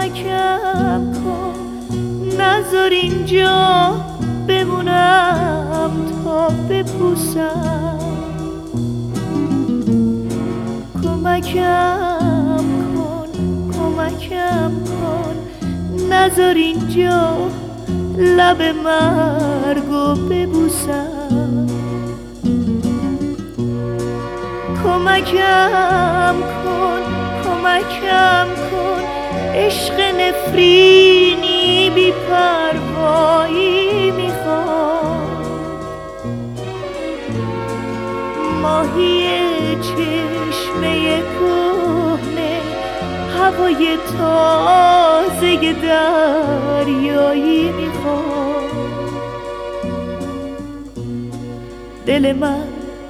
کمکم کن نذار اینجا بمونم تا بپوسم. کمکم کن نذار اینجا لب مرگو ببوسم. کمکم کن عشق نفرینی بی پروایی میخوام. ماهی چشمه کهنه هوای تازه دریایی میخوام. دل من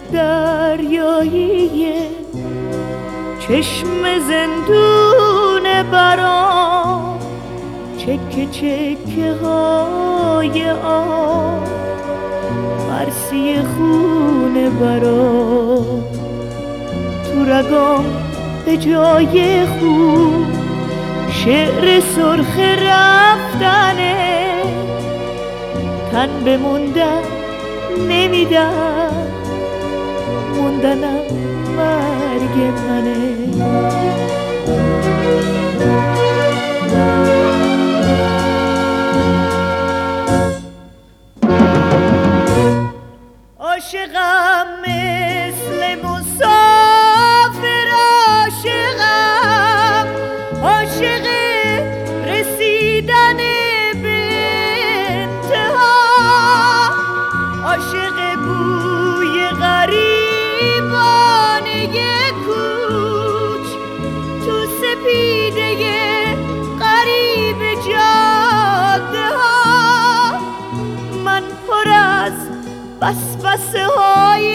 دریاییه چشم زندون برام. چکه چکه های آب مرسی خونه برام. تو رگام به جای خوب شعر سرخ رفتنه. تن بموندن نمیدم موندنم مرگ منه. عاشقم مثل مسافر عاشقم. عاشق رسیدن به انتها. عاشق بوی غریبانه کوچ تو سپیده غریب جاده ها. من پر از وسوسه های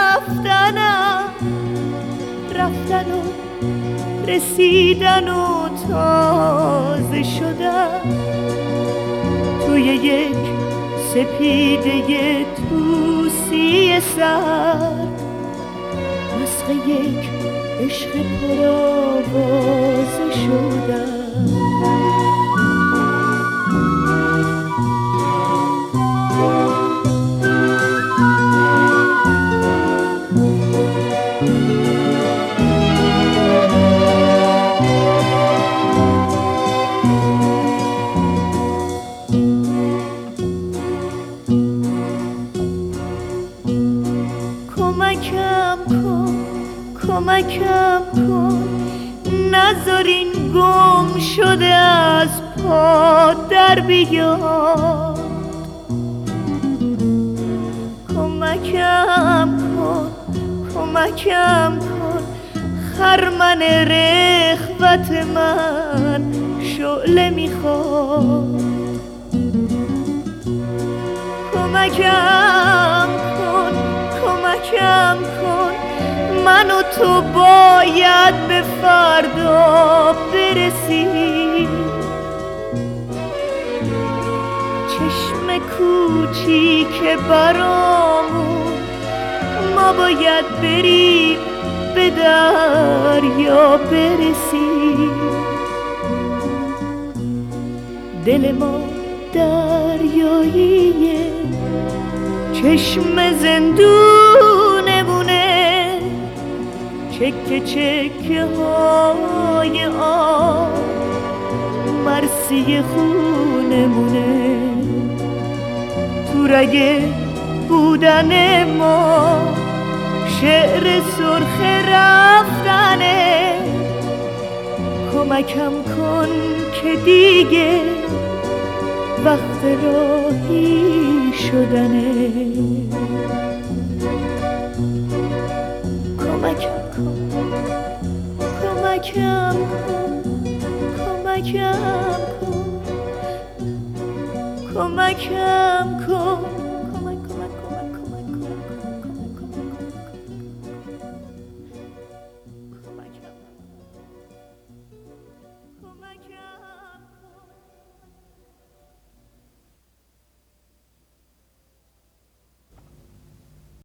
رفتن و رسیدن و تازه شدن. توی یک سپیده توسی سرد مسخ یک عشق پرآوازه شدن. کمکم کن نذار این گم شده از پا در بیاد. کمکم کن خرمن رغبت من شعله میخواد. کمکم کن من و تو باید به فردا برسیم. چشم کوچیک برامون ما باید بریم به دریا برسیم. دل ما دریاییه چشم زندونمونه. چکه چکه های آب مرسی خونمونه. تو رگ بودن ما شعر سرخ رفتنه. کمکم کن که دیگه وقت راهی شدنه. کمکم کن